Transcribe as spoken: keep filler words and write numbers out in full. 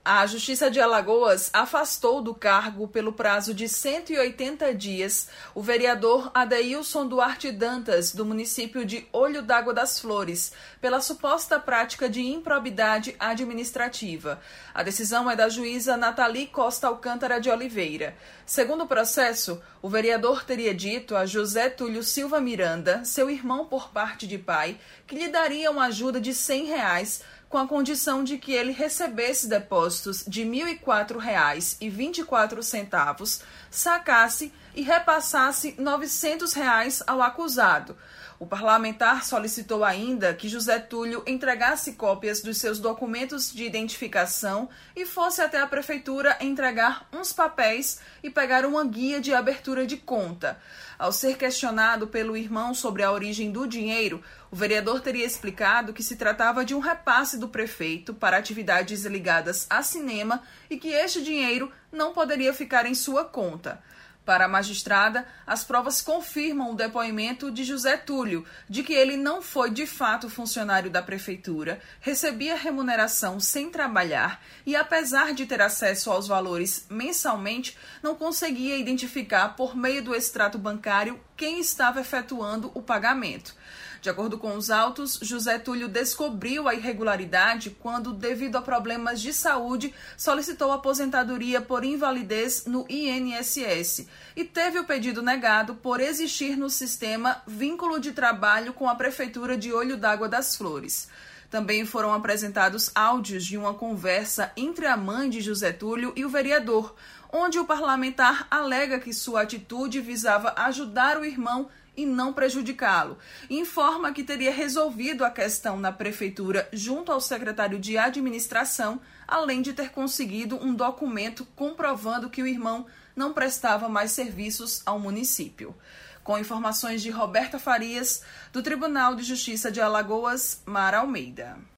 A Justiça de Alagoas afastou do cargo pelo prazo de cento e oitenta dias o vereador Adeilson Duarte Dantas, do município de Olho d'Água das Flores, pela suposta prática de improbidade administrativa. A decisão é da juíza Nathalie Costa Alcântara de Oliveira. Segundo o processo, o vereador teria dito a José Túlio Silva Miranda, seu irmão por parte de pai, que lhe daria uma ajuda de cem reais com a condição de que ele recebesse depósitos de mil e quatro reais e vinte e quatro centavos, sacasse e repassasse novecentos reais ao acusado. O parlamentar solicitou ainda que José Túlio entregasse cópias dos seus documentos de identificação e fosse até a prefeitura entregar uns papéis e pegar uma guia de abertura de conta. Ao ser questionado pelo irmão sobre a origem do dinheiro, o vereador teria explicado que se tratava de um repasse do prefeito para atividades ligadas a cinema e que este dinheiro não poderia ficar em sua conta. Para a magistrada, as provas confirmam o depoimento de José Túlio, de que ele não foi de fato funcionário da prefeitura, recebia remuneração sem trabalhar e, apesar de ter acesso aos valores mensalmente, não conseguia identificar por meio do extrato bancário quem estava efetuando o pagamento. De acordo com os autos, José Túlio descobriu a irregularidade quando, devido a problemas de saúde, solicitou aposentadoria por invalidez no I N S S e teve o pedido negado por existir no sistema vínculo de trabalho com a Prefeitura de Olho d'Água das Flores. Também foram apresentados áudios de uma conversa entre a mãe de José Túlio e o vereador, onde o parlamentar alega que sua atitude visava ajudar o irmão e não prejudicá-lo. Informa que teria resolvido a questão na prefeitura junto ao secretário de administração, além de ter conseguido um documento comprovando que o irmão não prestava mais serviços ao município. Com informações de Roberta Farias, do Tribunal de Justiça de Alagoas, Mara Almeida.